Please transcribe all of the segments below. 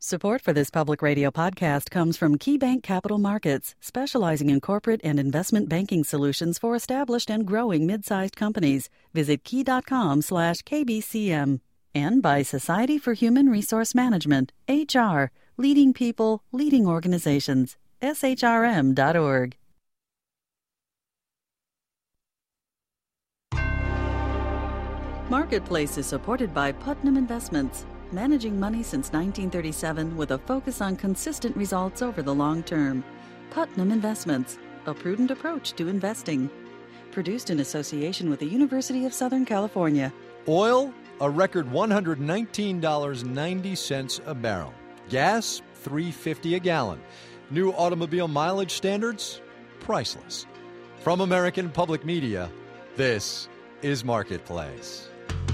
Support for this public radio podcast comes from KeyBank Capital Markets, specializing in corporate and investment banking solutions for established and growing mid-sized companies. Visit key.com/KBCM. And by Society for Human Resource Management, HR, leading people, leading organizations, shrm.org. Marketplace is supported by Putnam Investments, managing money since 1937 with a focus on consistent results over the long term. Putnam Investments, a prudent approach to investing. Produced in association with the University of Southern California. Oil, a record $119.90 a barrel. Gas, $3.50 a gallon. New automobile mileage standards, priceless. From American Public Media, this is Marketplace.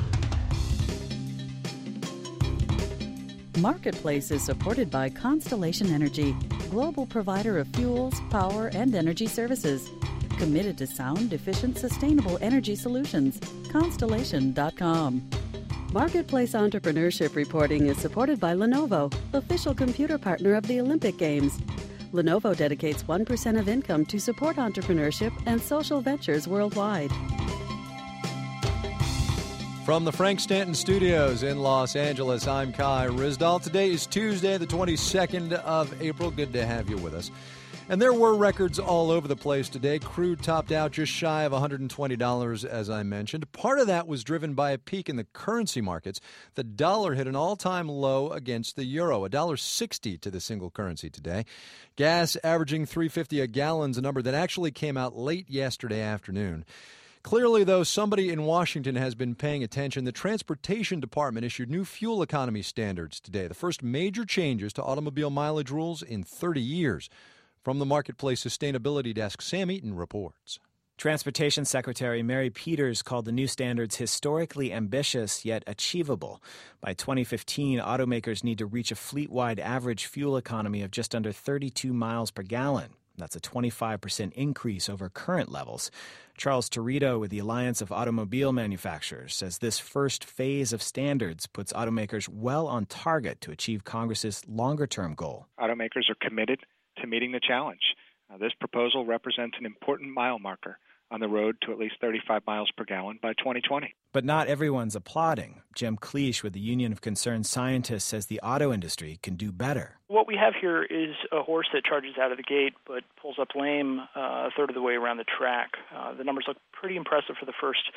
Marketplace is supported by Constellation Energy, global provider of fuels, power, and energy services. Committed to sound, efficient, sustainable energy solutions. Constellation.com. Marketplace entrepreneurship reporting is supported by Lenovo, official computer partner of the Olympic Games. Lenovo dedicates 1% of income to support entrepreneurship and social ventures worldwide. From the Frank Stanton Studios in Los Angeles, I'm Kai Ryssdal. Today is Tuesday, the 22nd of April. Good to have you with us. And there were records all over the place today. Crude topped out just shy of $120, as I mentioned. Part of that was driven by a peak in the currency markets. The dollar hit an all-time low against the euro, $1.60 to the single currency today. Gas averaging $3.50 a gallon is a number that actually came out late yesterday afternoon. Clearly, though, somebody in Washington has been paying attention. The Transportation Department issued new fuel economy standards today, the first major changes to automobile mileage rules in 30 years. From the Marketplace Sustainability Desk, Sam Eaton reports. Transportation Secretary Mary Peters called the new standards historically ambitious yet achievable. By 2015, automakers need to reach a fleet-wide average fuel economy of just under 32 miles per gallon. That's a 25% increase over current levels. Charles Torito with the Alliance of Automobile Manufacturers says this first phase of standards puts automakers well on target to achieve Congress's longer-term goal. Automakers are committed to meeting the challenge. This proposal represents an important mile marker on the road to at least 35 miles per gallon by 2020. But not everyone's applauding. Jim Cleish with the Union of Concerned Scientists says the auto industry can do better. What we have here is a horse that charges out of the gate but pulls up lame a third of the way around the track. The numbers look pretty impressive for the first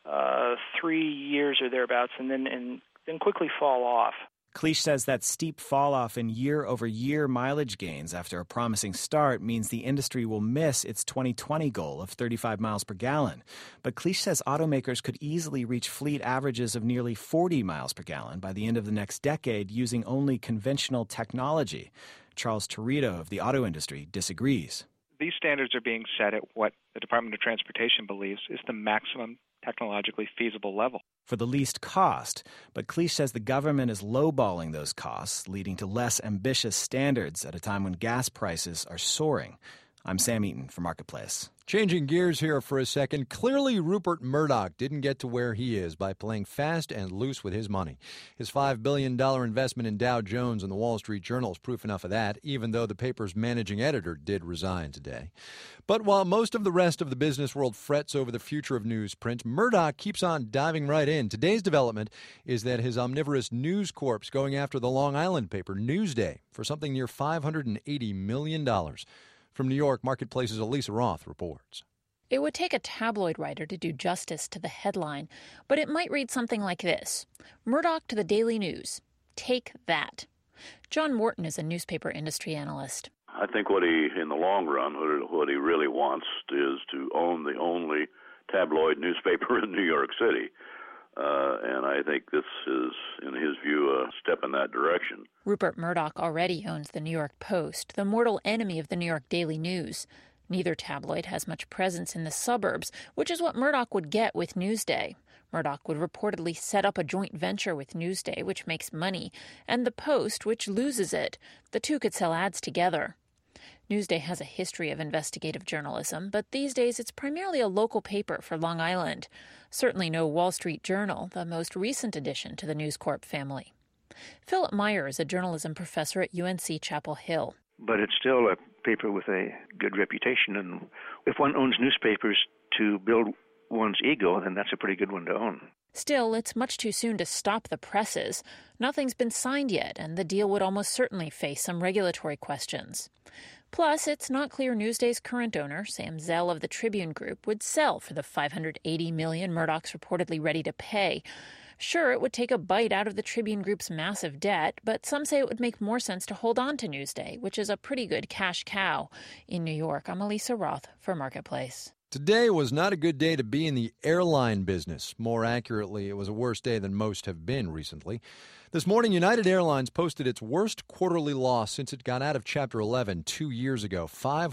3 years or thereabouts and then quickly fall off. Cleish says that steep fall-off in year-over-year mileage gains after a promising start means the industry will miss its 2020 goal of 35 miles per gallon. But Cleish says automakers could easily reach fleet averages of nearly 40 miles per gallon by the end of the next decade using only conventional technology. Charles Torito of the auto industry disagrees. These standards are being set at what the Department of Transportation believes is the maximum technologically feasible level. For the least cost, but Cleish says the government is lowballing those costs, leading to less ambitious standards at a time when gas prices are soaring. I'm Sam Eaton for Marketplace. Changing gears here for a second. Clearly, Rupert Murdoch didn't get to where he is by playing fast and loose with his money. His $5 billion investment in Dow Jones and the Wall Street Journal is proof enough of that, even though the paper's managing editor did resign today. But while most of the rest of the business world frets over the future of newsprint, Murdoch keeps on diving right in. Today's development is that his omnivorous News Corp's going after the Long Island paper, Newsday, for something near $580 million. From New York, Marketplace's Elisa Roth reports. It would take a tabloid writer to do justice to the headline, but it might read something like this. Murdoch to the Daily News. Take that. John Morton is a newspaper industry analyst. I think in the long run, what he really wants is to own the only tabloid newspaper in New York City. And I think this is, in his view, a step in that direction. Rupert Murdoch already owns the New York Post, the mortal enemy of the New York Daily News. Neither tabloid has much presence in the suburbs, which is what Murdoch would get with Newsday. Murdoch would reportedly set up a joint venture with Newsday, which makes money, and the Post, which loses it. The two could sell ads together. Newsday has a history of investigative journalism, but these days it's primarily a local paper for Long Island. Certainly no Wall Street Journal, the most recent addition to the News Corp family. Philip Meyer is a journalism professor at UNC Chapel Hill. But it's still a paper with a good reputation, and if one owns newspapers to build one's ego, then that's a pretty good one to own. Still, it's much too soon to stop the presses. Nothing's been signed yet, and the deal would almost certainly face some regulatory questions. Plus, it's not clear Newsday's current owner, Sam Zell of the Tribune Group, would sell for the $580 million Murdoch's reportedly ready to pay. Sure, it would take a bite out of the Tribune Group's massive debt, but some say it would make more sense to hold on to Newsday, which is a pretty good cash cow. In New York, I'm Elisa Roth for Marketplace. Today was not a good day to be in the airline business. More accurately, it was a worse day than most have been recently. This morning, United Airlines posted its worst quarterly loss since it got out of Chapter 11 2 years ago,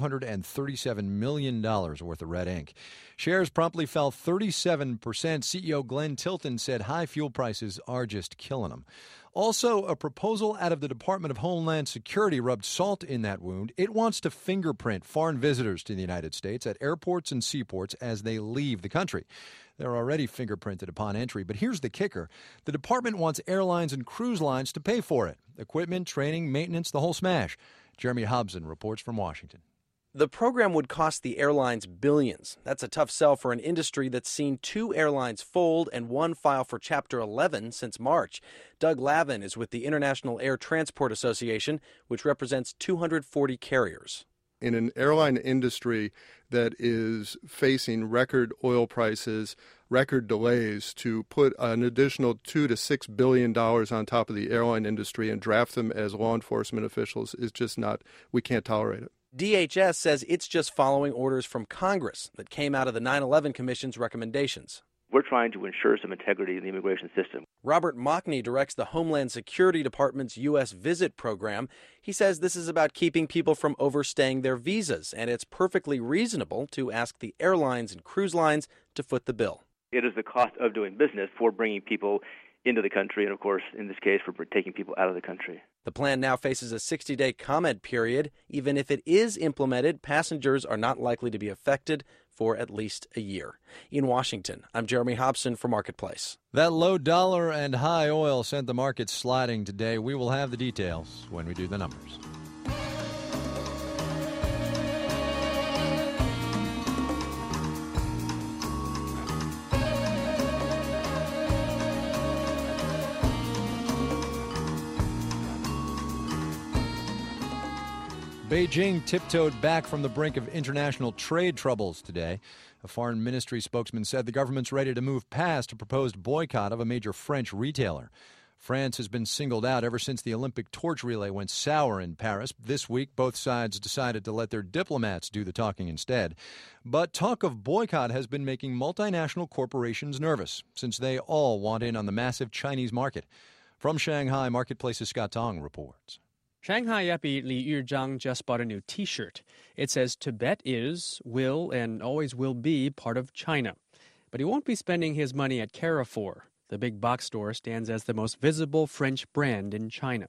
$537 million worth of red ink. Shares promptly fell 37%. CEO Glenn Tilton said high fuel prices are just killing them. Also, a proposal out of the Department of Homeland Security rubbed salt in that wound. It wants to fingerprint foreign visitors to the United States at airports and seaports as they leave the country. They're already fingerprinted upon entry, but here's the kicker. The department wants airlines and cruise lines to pay for it. Equipment, training, maintenance, the whole smash. Jeremy Hobson reports from Washington. The program would cost the airlines billions. That's a tough sell for an industry that's seen 2 airlines fold and 1 file for Chapter 11 since March. Doug Lavin is with the International Air Transport Association, which represents 240 carriers. In an airline industry that is facing record oil prices, record delays, to put an additional $2 to $6 billion on top of the airline industry and draft them as law enforcement officials is just not, we can't tolerate it. DHS says it's just following orders from Congress that came out of the 9/11 Commission's recommendations. We're trying to ensure some integrity in the immigration system. Robert Mockney directs the Homeland Security Department's U.S. Visit Program. He says this is about keeping people from overstaying their visas, and it's perfectly reasonable to ask the airlines and cruise lines to foot the bill. It is the cost of doing business for bringing people into the country, and of course, in this case, for taking people out of the country. The plan now faces a 60-day comment period. Even if it is implemented, passengers are not likely to be affected for at least a year. In Washington, I'm Jeremy Hobson for Marketplace. That low dollar and high oil sent the market sliding today. We will have the details when we do the numbers. Beijing tiptoed back from the brink of international trade troubles today. A foreign ministry spokesman said the government's ready to move past a proposed boycott of a major French retailer. France has been singled out ever since the Olympic torch relay went sour in Paris. This week, both sides decided to let their diplomats do the talking instead. But talk of boycott has been making multinational corporations nervous, since they all want in on the massive Chinese market. From Shanghai, Marketplace's Scott Tong reports. Shanghai Epi Li Yuzhang just bought a new T-shirt. It says Tibet is, will, and always will be part of China. But he won't be spending his money at Carrefour. The big box store stands as the most visible French brand in China.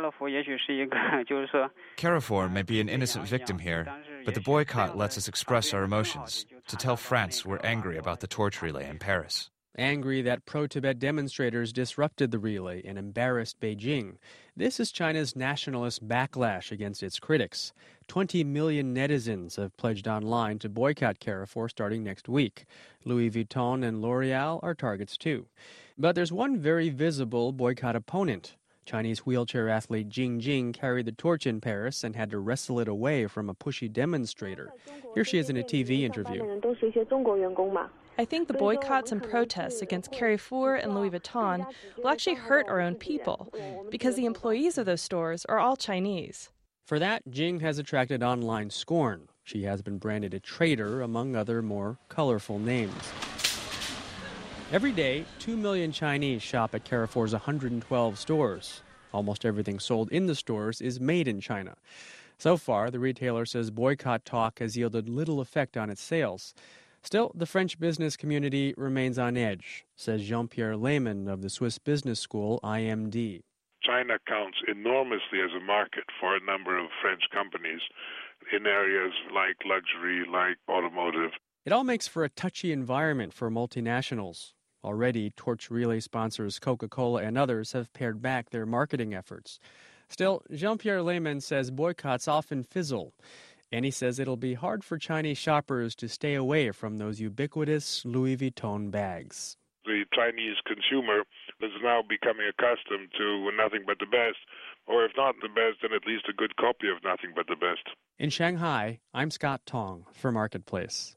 Carrefour may be an innocent victim here, but the boycott lets us express our emotions, to tell France we're angry about the torch relay in Paris. Angry that pro-Tibet demonstrators disrupted the relay and embarrassed Beijing. This is China's nationalist backlash against its critics. 20 million netizens have pledged online to boycott Carrefour starting next week. Louis Vuitton and L'Oreal are targets too. But there's one very visible boycott opponent. Chinese wheelchair athlete Jing Jing carried the torch in Paris and had to wrestle it away from a pushy demonstrator. Here she is in a TV interview. I think the boycotts and protests against Carrefour and Louis Vuitton will actually hurt our own people, because the employees of those stores are all Chinese. For that, Jing has attracted online scorn. She has been branded a traitor, among other more colorful names. Every day, 2 million Chinese shop at Carrefour's 112 stores. Almost everything sold in the stores is made in China. So far, the retailer says boycott talk has yielded little effect on its sales. Still, the French business community remains on edge, says Jean-Pierre Lehmann of the Swiss business school IMD. China counts enormously as a market for a number of French companies in areas like luxury, like automotive. It all makes for a touchy environment for multinationals. Already, torch relay sponsors Coca-Cola and others have pared back their marketing efforts. Still, Jean-Pierre Lehman says boycotts often fizzle, and he says it'll be hard for Chinese shoppers to stay away from those ubiquitous Louis Vuitton bags. The Chinese consumer is now becoming accustomed to nothing but the best, or if not the best, then at least a good copy of nothing but the best. In Shanghai, I'm Scott Tong for Marketplace.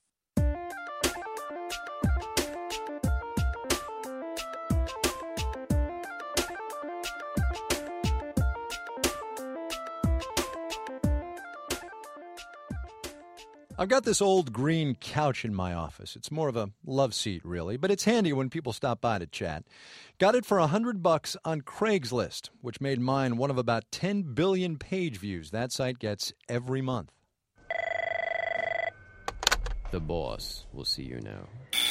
I've got this old green couch in my office. It's more of a love seat, really, but it's handy when people stop by to chat. Got it for $100 on Craigslist, which made mine one of about 10 billion page views that site gets every month. The boss will see you now.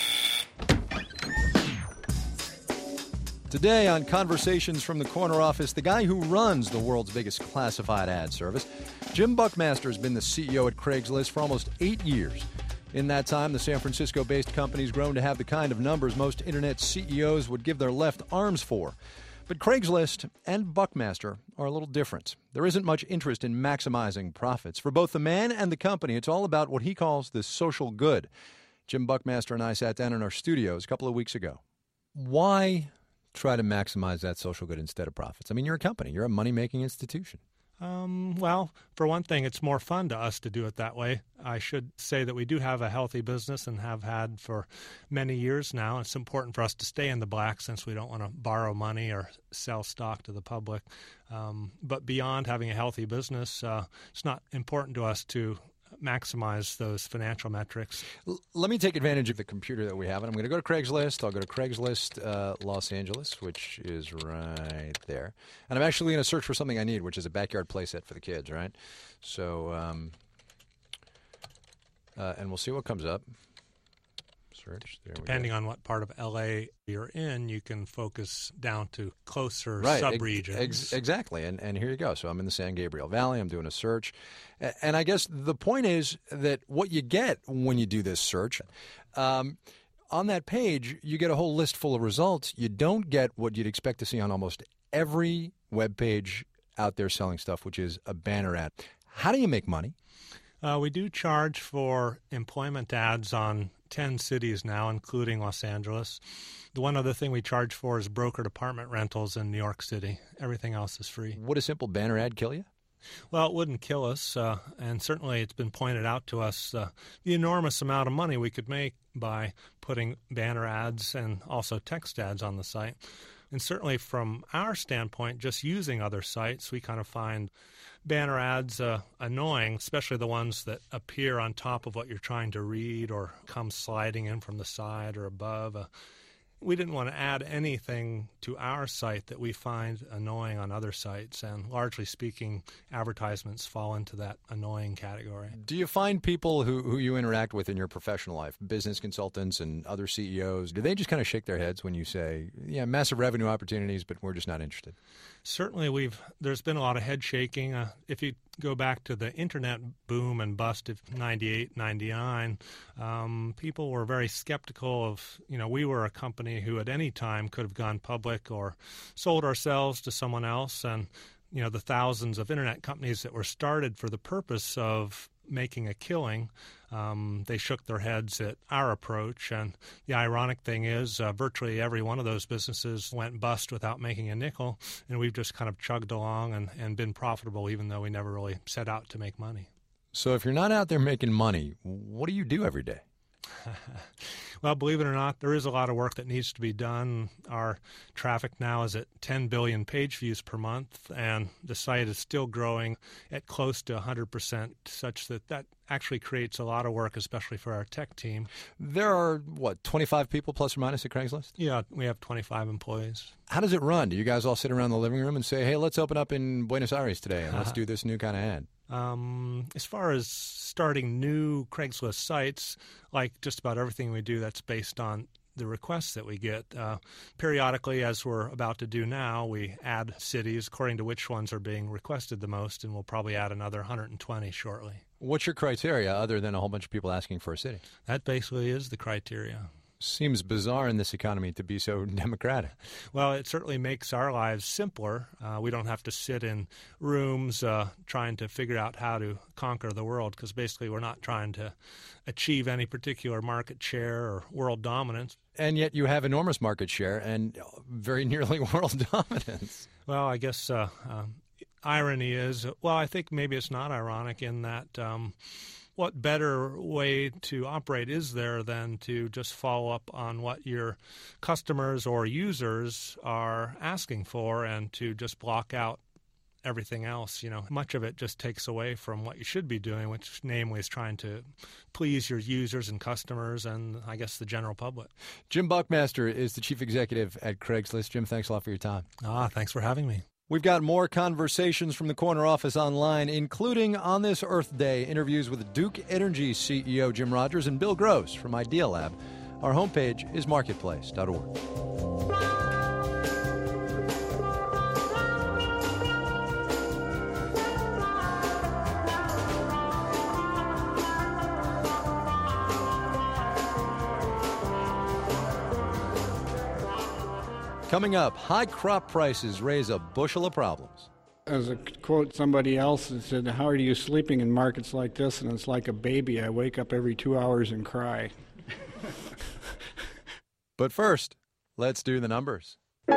Today on Conversations from the Corner Office, the guy who runs the world's biggest classified ad service, Jim Buckmaster, has been the CEO at Craigslist for almost 8 years. In that time, the San Francisco-based company's grown to have the kind of numbers most internet CEOs would give their left arms for. But Craigslist and Buckmaster are a little different. There isn't much interest in maximizing profits. For both the man and the company, it's all about what he calls the social good. Jim Buckmaster and I sat down in our studios a couple of weeks ago. Why try to maximize that social good instead of profits? I mean, you're a company. You're a money-making institution. Well, for one thing, it's more fun to us to do it that way. I should say that we do have a healthy business and have had for many years now. It's important for us to stay in the black since we don't want to borrow money or sell stock to the public. But beyond having a healthy business, it's not important to us to maximize those financial metrics. Let me take advantage of the computer that we have, and I'm going to go to Craigslist. I'll go to Craigslist Los Angeles, which is right there. And I'm actually going to search for something I need, which is a backyard playset for the kids, right? So, and we'll see what comes up. Search. There Depending on what part of L.A. you're in, you can focus down to closer subregions. Exactly. And here you go. So I'm in the San Gabriel Valley. I'm doing a search. And I guess the point is that what you get when you do this search, on that page, you get a whole list full of results. You don't get what you'd expect to see on almost every web page out there selling stuff, which is a banner ad. How do you make money? We do charge for employment ads on 10 cities now, including Los Angeles. The one other thing we charge for is brokered apartment rentals in New York City. Everything else is free. Would a simple banner ad kill you? Well, it wouldn't kill us, and certainly it's been pointed out to us the enormous amount of money we could make by putting banner ads and also text ads on the site. And certainly from our standpoint, just using other sites, we kind of find banner ads annoying, especially the ones that appear on top of what you're trying to read or come sliding in from the side or above. We didn't want to add anything to our site that we find annoying on other sites, and largely speaking, advertisements fall into that annoying category. Do you find people who you interact with in your professional life, business consultants and other CEOs, do they just kind of shake their heads when you say, yeah, massive revenue opportunities, but we're just not interested? Certainly, there's been a lot of head shaking. If you go back to the internet boom and bust of 98, 99, people were very skeptical of, we were a company who at any time could have gone public or sold ourselves to someone else. And, the thousands of internet companies that were started for the purpose of making a killing, they shook their heads at our approach. And the ironic thing is virtually every one of those businesses went bust without making a nickel, and we've just kind of chugged along and been profitable even though we never really set out to make money. So if you're not out there making money, what do you do every day? Well, believe it or not, there is a lot of work that needs to be done. Our traffic now is at 10 billion page views per month, and the site is still growing at close to 100%, such that actually creates a lot of work, especially for our tech team. There are, 25 people plus or minus at Craigslist? Yeah, we have 25 employees. How does it run? Do you guys all sit around the living room and say, hey, let's open up in Buenos Aires today and let's do this new kind of ad? As far as starting new Craigslist sites, like just about everything we do, that's based on the requests that we get. Periodically, as we're about to do now, we add cities according to which ones are being requested the most, and we'll probably add another 120 shortly. What's your criteria other than a whole bunch of people asking for a city? That basically is the criteria. Seems bizarre in this economy to be so democratic. Well, it certainly makes our lives simpler. We don't have to sit in rooms trying to figure out how to conquer the world, because basically we're not trying to achieve any particular market share or world dominance. And yet you have enormous market share and very nearly world dominance. Well, I guess irony is, well, I think maybe it's not ironic in that what better way to operate is there than to just follow up on what your customers or users are asking for and to just block out everything else? Much of it just takes away from what you should be doing, which namely is trying to please your users and customers and, I guess, the general public. Jim Buckmaster is the chief executive at Craigslist. Jim, thanks a lot for your time. Thanks for having me. We've got more conversations from the Corner Office online, including on this Earth Day, interviews with Duke Energy CEO Jim Rogers and Bill Gross from Idealab. Our homepage is marketplace.org. Coming up, high crop prices raise a bushel of problems. As a quote somebody else that said, "How are you sleeping in markets like this?" And it's like a baby. I wake up every 2 hours and cry. But first, let's do the numbers.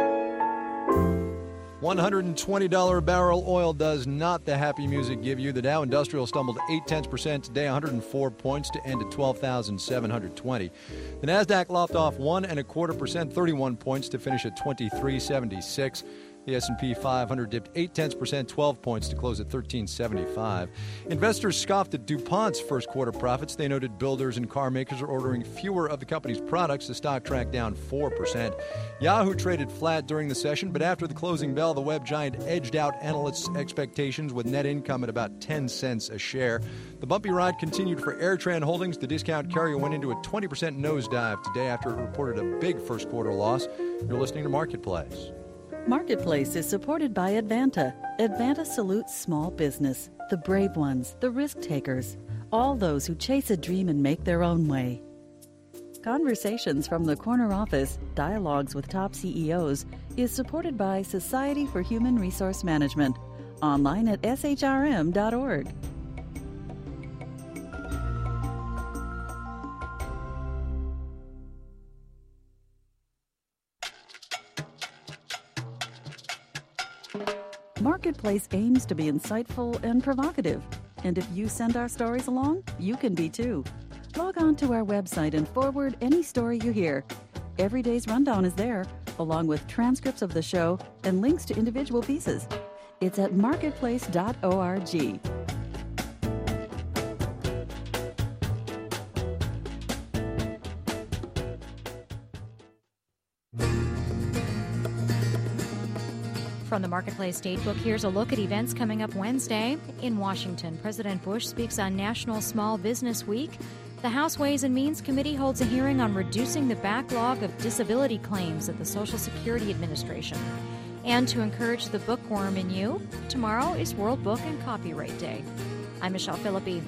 $120 a barrel oil does not the happy music give you. The Dow Industrial stumbled 0.8% today, 104 points to end at 12,720. The Nasdaq lopped off 1.25%, 31 points to finish at 2376. The S&P 500 dipped 0.8%, 12 points to close at 1375. Investors scoffed at DuPont's first quarter profits. They noted builders and car makers are ordering fewer of the company's products. The stock tracked down 4%. Yahoo traded flat during the session, but after the closing bell, the web giant edged out analysts' expectations with net income at about 10 cents a share. The bumpy ride continued for AirTran Holdings. The discount carrier went into a 20% nosedive today after it reported a big first quarter loss. You're listening to Marketplace. Marketplace is supported by Advanta. Advanta salutes small business, the brave ones, the risk takers, all those who chase a dream and make their own way. Conversations from the Corner Office, Dialogues with Top CEOs, is supported by Society for Human Resource Management, online at shrm.org. Marketplace aims to be insightful and provocative. And if you send our stories along, you can be too. Log on to our website and forward any story you hear. Every day's rundown is there, along with transcripts of the show and links to individual pieces. It's at marketplace.org. From the Marketplace Datebook, here's a look at events coming up Wednesday. In Washington, President Bush speaks on National Small Business Week. The House Ways and Means Committee holds a hearing on reducing the backlog of disability claims at the Social Security Administration. And to encourage the bookworm in you, tomorrow is World Book and Copyright Day. I'm Michelle Philippi.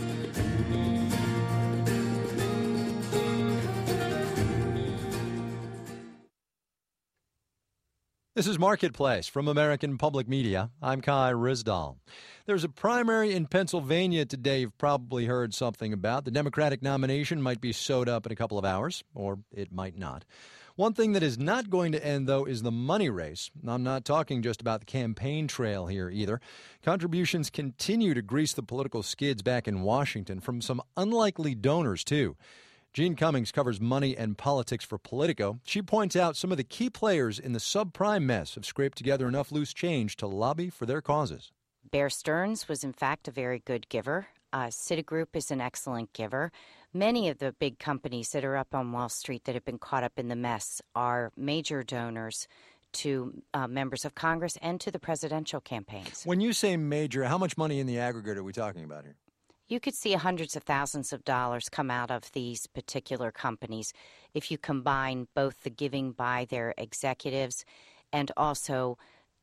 This is Marketplace from American Public Media. I'm Kai Ryssdal. There's a primary in Pennsylvania today you've probably heard something about. The Democratic nomination might be sewed up in a couple of hours, or it might not. One thing that is not going to end, though, is the money race. I'm not talking just about the campaign trail here either. Contributions continue to grease the political skids back in Washington from some unlikely donors, too. Jean Cummings covers money and politics for Politico. She points out some of the key players in the subprime mess have scraped together enough loose change to lobby for their causes. Bear Stearns was, in fact, a very good giver. Citigroup is an excellent giver. Many of the big companies that are up on Wall Street that have been caught up in the mess are major donors to members of Congress and to the presidential campaigns. When you say major, how much money in the aggregate are we talking about here? You could see hundreds of thousands of dollars come out of these particular companies if you combine both the giving by their executives and also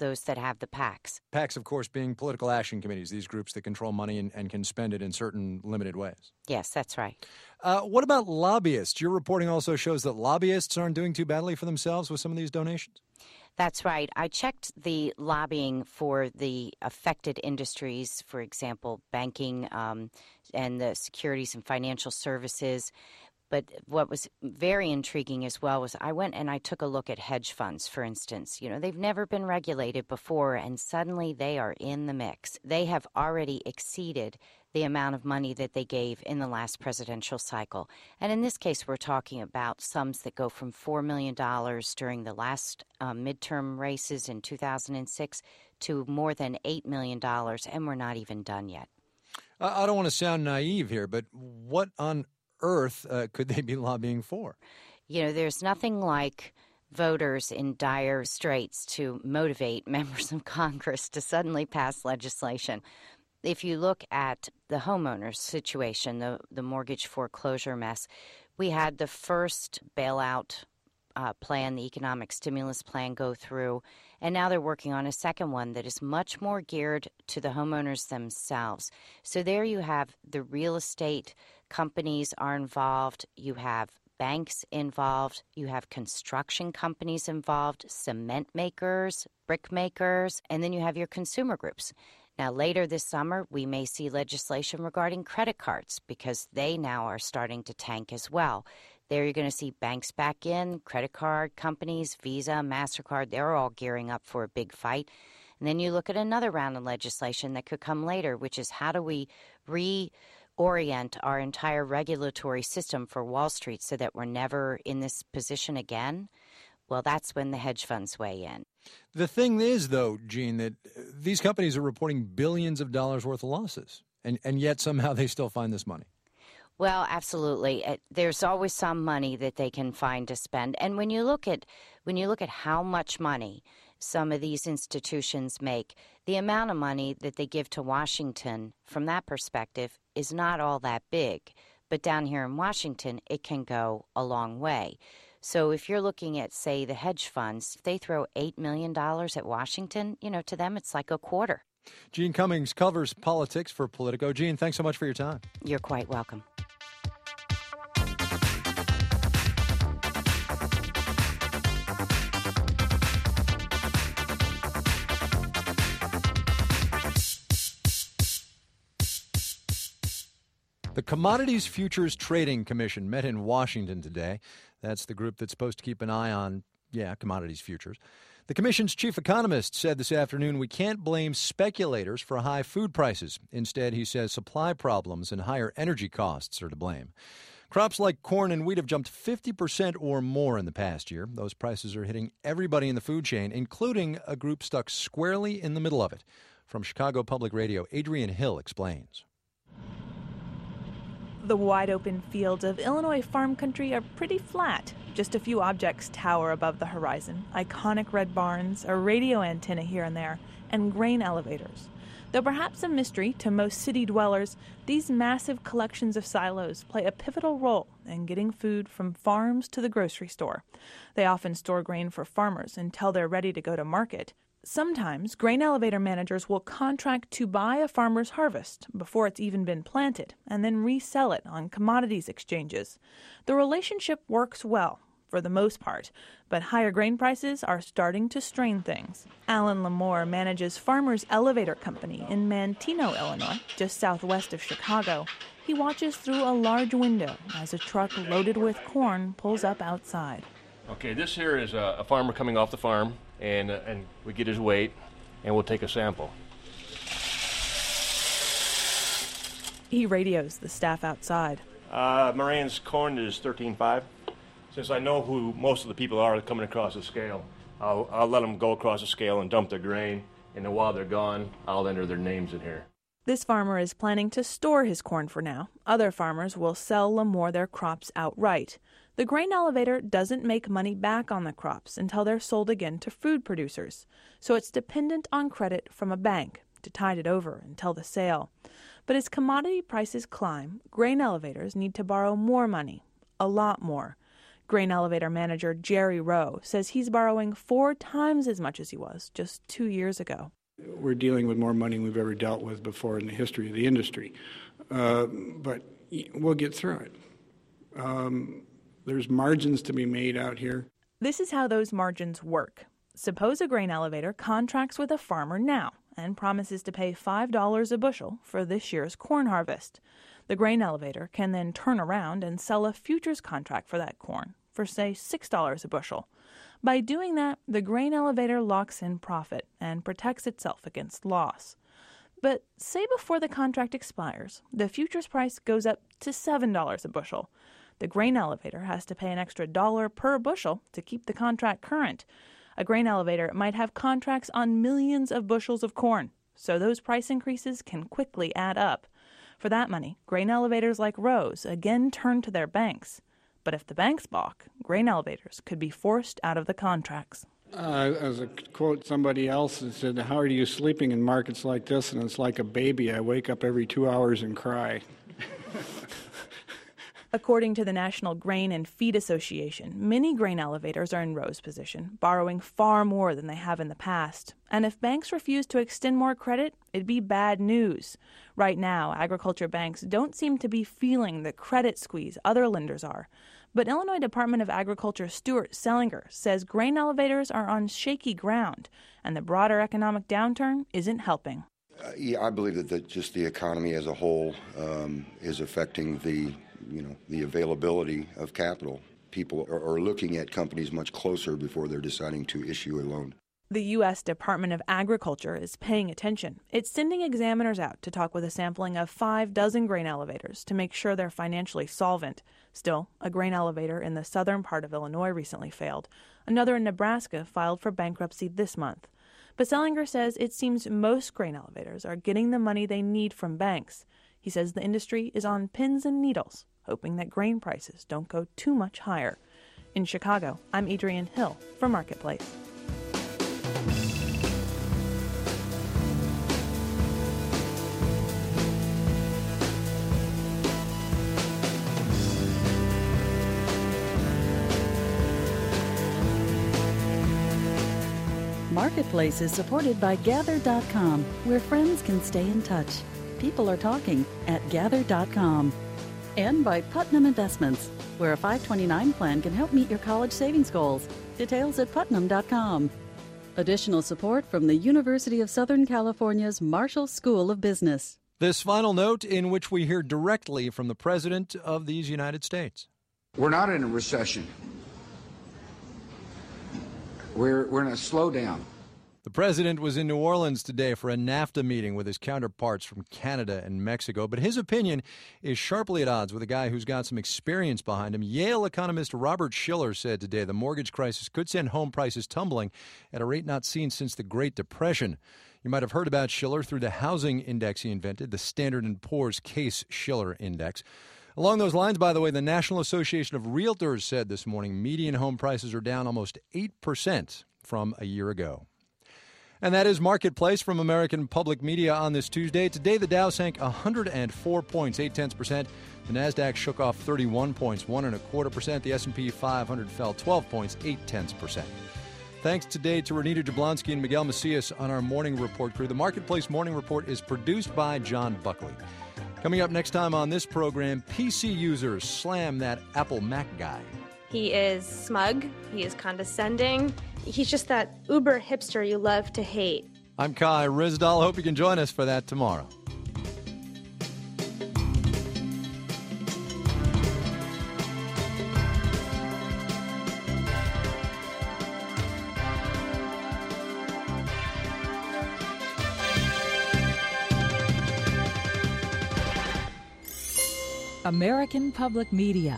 those that have the PACs. PACs, of course, being political action committees, these groups that control money and can spend it in certain limited ways. Yes, that's right. What about lobbyists? Your reporting also shows that lobbyists aren't doing too badly for themselves with some of these donations. That's right. I checked the lobbying for the affected industries, for example, banking and the securities and financial services. But what was very intriguing as well was I went and I took a look at hedge funds, for instance. You know, they've never been regulated before, and suddenly they are in the mix. They have already exceeded the amount of money that they gave in the last presidential cycle. And in this case, we're talking about sums that go from $4 million during the last midterm races in 2006 to more than $8 million, and we're not even done yet. I don't want to sound naive here, but what on earth could they be lobbying for? You know, there's nothing like voters in dire straits to motivate members of Congress to suddenly pass legislation. If you look at the homeowners situation, the mortgage foreclosure mess, we had the first bailout plan, the economic stimulus plan, go through, and now they're working on a second one that is much more geared to the homeowners themselves. So there you have the real estate companies are involved, you have banks involved, you have construction companies involved, cement makers, brick makers, and then you have your consumer groups. Now, later this summer, we may see legislation regarding credit cards because they now are starting to tank as well. There you're going to see banks back in, credit card companies, Visa, MasterCard, they're all gearing up for a big fight. And then you look at another round of legislation that could come later, which is how do we reorient our entire regulatory system for Wall Street so that we're never in this position again? Well, that's when the hedge funds weigh in. The thing is, though, Jean, that these companies are reporting billions of dollars worth of losses, and yet somehow they still find this money. Well, absolutely. There's always some money that they can find to spend. And when you look at how much money some of these institutions make, the amount of money that they give to Washington from that perspective is not all that big. But down here in Washington, it can go a long way. So if you're looking at, say, the hedge funds, if they throw $8 million at Washington, you know, to them it's like a quarter. Jean Cummings covers politics for Politico. Jean, thanks so much for your time. You're quite welcome. The Commodities Futures Trading Commission met in Washington today. That's the group that's supposed to keep an eye on, commodities futures. The commission's chief economist said this afternoon we can't blame speculators for high food prices. Instead, he says supply problems and higher energy costs are to blame. Crops like corn and wheat have jumped 50% or more in the past year. Those prices are hitting everybody in the food chain, including a group stuck squarely in the middle of it. From Chicago Public Radio, Adrian Hill explains. The wide-open fields of Illinois farm country are pretty flat. Just a few objects tower above the horizon. Iconic red barns, a radio antenna here and there, and grain elevators. Though perhaps a mystery to most city dwellers, these massive collections of silos play a pivotal role in getting food from farms to the grocery store. They often store grain for farmers until they're ready to go to market. Sometimes grain elevator managers will contract to buy a farmer's harvest before it's even been planted and then resell it on commodities exchanges. The relationship works well for the most part, but higher grain prices are starting to strain things. Alan Lamore manages Farmers Elevator Company in Manteno, Illinois, just southwest of Chicago. He watches through a large window as a truck loaded with corn pulls up outside. Okay, this here is a farmer coming off the farm, and we get his weight, and we'll take a sample. He radios the staff outside. Moran's corn is 13.5. Since I know who most of the people are coming across the scale, I'll let them go across the scale and dump their grain, and then while they're gone, I'll enter their names in here. This farmer is planning to store his corn for now. Other farmers will sell Lamore their crops outright. The grain elevator doesn't make money back on the crops until they're sold again to food producers, so it's dependent on credit from a bank to tide it over until the sale. But as commodity prices climb, grain elevators need to borrow more money, a lot more. Grain elevator manager Jerry Rowe says he's borrowing 4 times as much as he was just 2 years ago. We're dealing with more money than we've ever dealt with before in the history of the industry. But we'll get through it. There's margins to be made out here. This is how those margins work. Suppose a grain elevator contracts with a farmer now and promises to pay $5 a bushel for this year's corn harvest. The grain elevator can then turn around and sell a futures contract for that corn for, say, $6 a bushel. By doing that, the grain elevator locks in profit and protects itself against loss. But say before the contract expires, the futures price goes up to $7 a bushel. The grain elevator has to pay an extra $1 per bushel to keep the contract current. A grain elevator might have contracts on millions of bushels of corn, so those price increases can quickly add up. For that money, grain elevators like Rowe's again turn to their banks. But if the banks balk, grain elevators could be forced out of the contracts. As a quote somebody else that said, "How are you sleeping in markets like this? And it's like a baby. I wake up every 2 hours and cry." According to the National Grain and Feed Association, many grain elevators are in Rowe's position, borrowing far more than they have in the past. And if banks refuse to extend more credit, it'd be bad news. Right now, agriculture banks don't seem to be feeling the credit squeeze other lenders are. But Illinois Department of Agriculture Stuart Selinger says grain elevators are on shaky ground, and the broader economic downturn isn't helping. I believe that just the economy as a whole is affecting the availability of capital. People are looking at companies much closer before they're deciding to issue a loan. The U.S. Department of Agriculture is paying attention. It's sending examiners out to talk with a sampling of 6 grain elevators to make sure they're financially solvent. Still, a grain elevator in the southern part of Illinois recently failed. Another in Nebraska filed for bankruptcy this month. But Selinger says it seems most grain elevators are getting the money they need from banks. He says the industry is on pins and needles, hoping that grain prices don't go too much higher. In Chicago, I'm Adrienne Hill for Marketplace. Marketplace is supported by Gather.com, where friends can stay in touch. People are talking at Gather.com. And by Putnam Investments, where a 529 plan can help meet your college savings goals. Details at Putnam.com. Additional support from the University of Southern California's Marshall School of Business. This final note in which we hear directly from the President of these United States. We're not in a recession. We're in a slowdown. The president was in New Orleans today for a NAFTA meeting with his counterparts from Canada and Mexico, but his opinion is sharply at odds with a guy who's got some experience behind him. Yale economist Robert Shiller said today the mortgage crisis could send home prices tumbling at a rate not seen since the Great Depression. You might have heard about Shiller through the housing index he invented, the Standard & Poor's Case-Shiller Index. Along those lines, by the way, the National Association of Realtors said this morning median home prices are down almost 8% from a year ago. And that is Marketplace from American Public Media on this Tuesday. Today, the Dow sank 104 points, 0.8%. The NASDAQ shook off 31 points, 1.25%. The S&P 500 fell 12 points, 0.8%. Thanks today to Renita Jablonski and Miguel Macias on our Morning Report crew. The Marketplace Morning Report is produced by John Buckley. Coming up next time on this program, PC users slam that Apple Mac guy. He is smug. He is condescending. He's just that uber hipster you love to hate. I'm Kai Ryssdal. Hope you can join us for that tomorrow. American Public Media.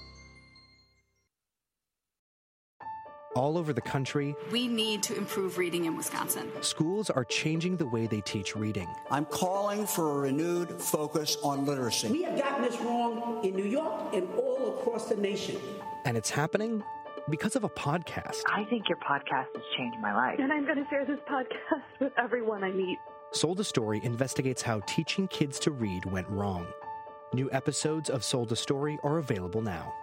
All over the country, we need to improve reading in Wisconsin. Schools are changing the way they teach reading. I'm calling for a renewed focus on literacy. We have gotten this wrong in New York and all across the nation. And it's happening because of a podcast. I think your podcast has changed my life. And I'm going to share this podcast with everyone I meet. Sold a Story investigates how teaching kids to read went wrong. New episodes of Sold a Story are available now.